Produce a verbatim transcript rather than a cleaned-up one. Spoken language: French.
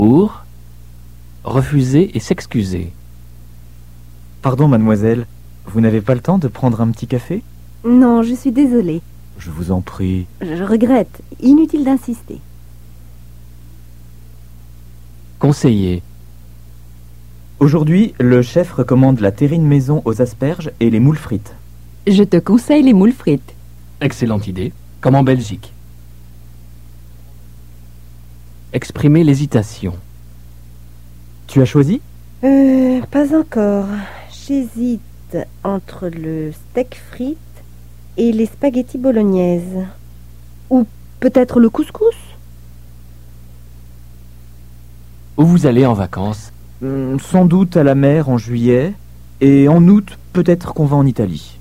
Pour refuser et s'excuser. Pardon, mademoiselle, vous n'avez pas le temps de prendre un petit café? Non, je suis désolée. Je vous en prie. Je regrette. Inutile d'insister. Conseiller. Aujourd'hui, le chef recommande la terrine maison aux asperges et les moules frites. Je te conseille les moules frites. Excellente idée, comme en Belgique. Exprimer l'hésitation. Tu as choisi? Euh, pas encore. J'hésite entre le steak frites et les spaghettis bolognaises. Ou peut-être le couscous? Où vous allez en vacances? Hum, Sans doute à la mer en juillet. Et en août, peut-être qu'on va en Italie.